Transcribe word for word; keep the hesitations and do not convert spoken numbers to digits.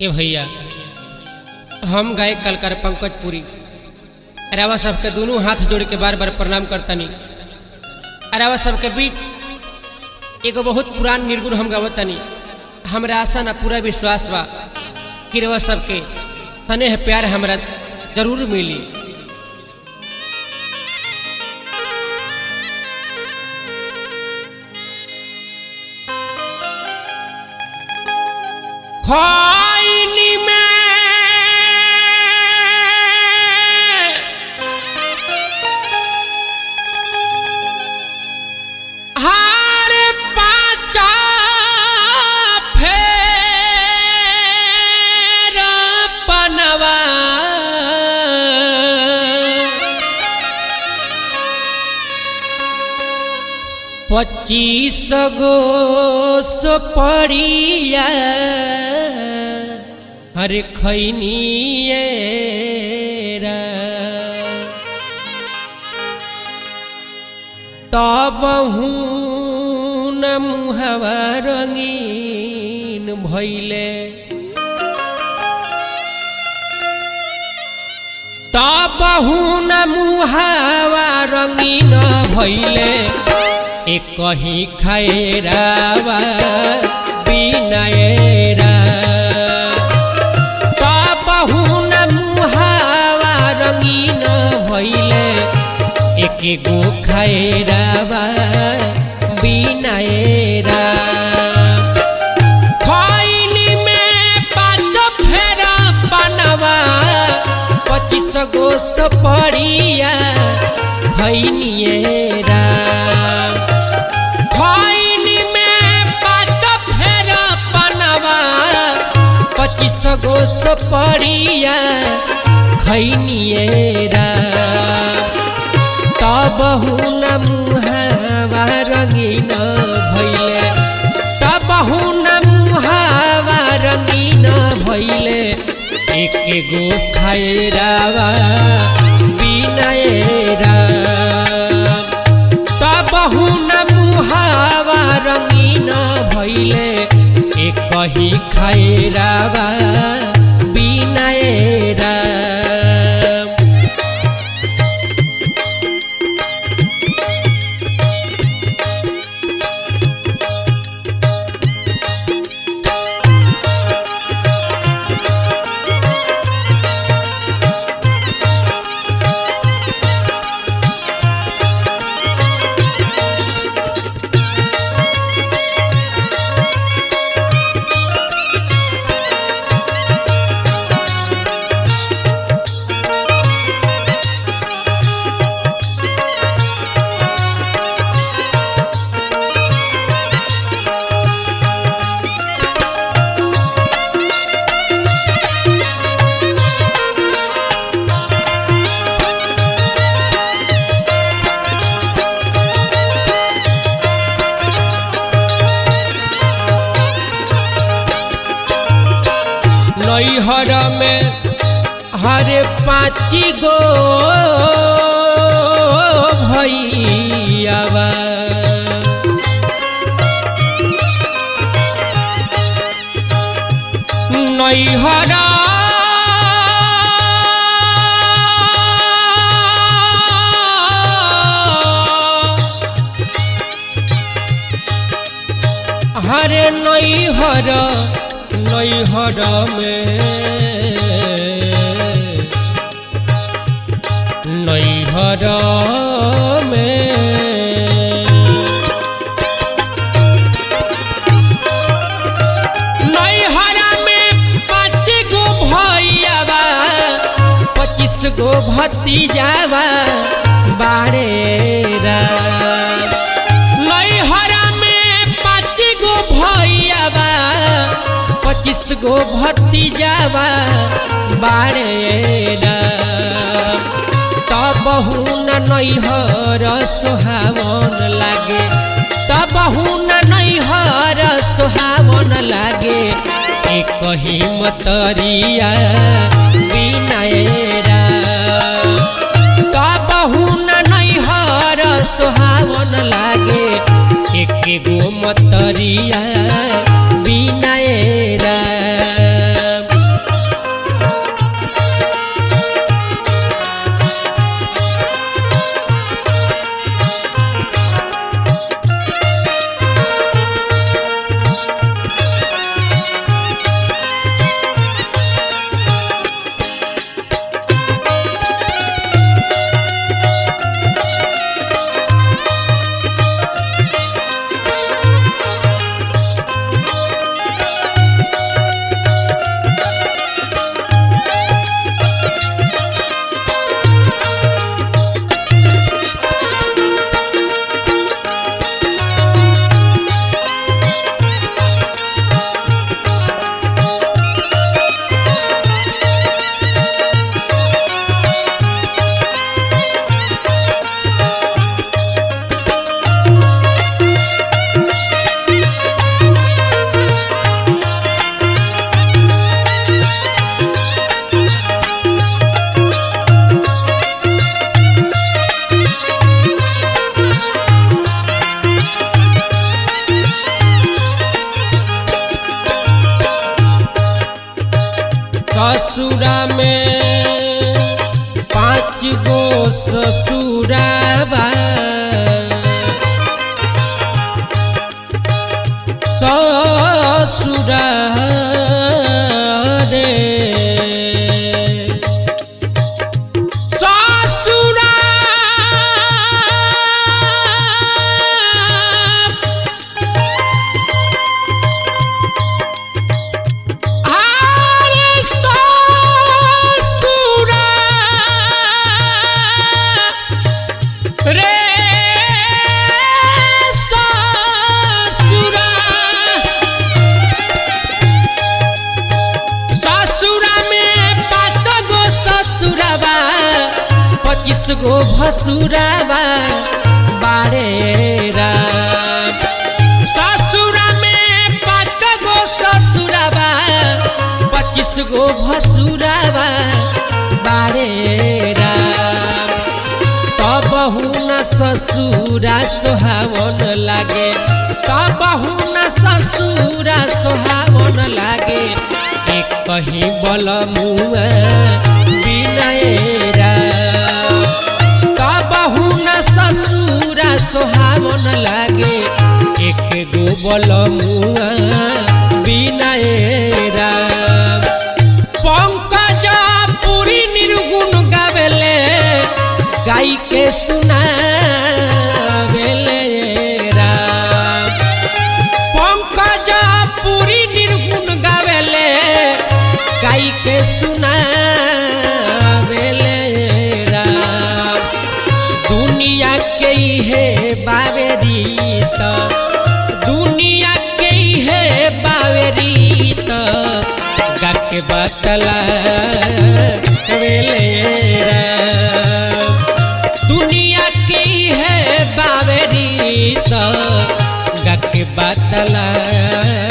ए भैया हम गायक कलाकार पंकज पुरी अरावा सबके दोनों हाथ जोड़ के बार बार प्रणाम करतनी। अरावा सबके बीच एगो बहुत पुरान निर्गुण हम गावतनी। हमरा आशा ना पूरा विश्वास बा कि रवा सबके स्नेह प्यार हमरा जरूर मिली। खैनी में हार पाचा फेर पनवा पच्चीस गो सुपरिया हर खैनिएरा तब न मुहवा रंगीन भैले तब न मुहवा रंगीन भैले एक कहीं खैरावा बिनाएरा तबहुन मुहावा रंगीन भैले एक गो खैरावा बिनाएरा खैनी में पाँच फेरा बनवा पच्चीस गो सुपरिया खैनिएरा पच्चीस गो सुपरिया खैनिएरा तबहु न मुहावा रंगीन भैले तबहु न मुहावा रंगीन भैले एक गो खैरावा बिनाएरा तबहु न मुहावा रंगीन भैले एक कहीं खैरावा बिनाएरा। नैहर में हरे पाँची गो भैयावा नैहर हरे नैहर नैहर में नैहर में नैहर में पाँच गो भैयावा पच्चीस गो भतीजावा बारेरा नैहर में पाँच गो भैयावा पच्चीस गो भतीजावा बारेरा तबहु न नैहर सुहावन लागे तबहु न नैहर सुहावन लागे एक कहीं मतरिया बिनाएरा तबहु न नैहर सुहावन लागे एक गो मतरिया बिनाएरा। ससुरा में पाँच गो ससुराबा ससुरा रे ससुरा अरे ससुरा रे पच्चीस गो भसुराबा बारे राम ससुरा में पाँच गो ससुराबा पच्चीस गो भसुराबा बारे राम तब न ससुरा सोहावन लागे तब न ससुरा सोहावन लागे एक कहीं बल मुआ ससुरा सोहावन लागे एक गो बल मुआ बिना राम पंकज पुरी निर्गुण गावेले गाई के सुनावेले राम पंकज पुरी निर्गुण गावेले गाई के सुनावेले के है बावेरीत दुनिया के है बावेरीत गाके बतला वेले दुनिया के है बावेरीत गाके बतला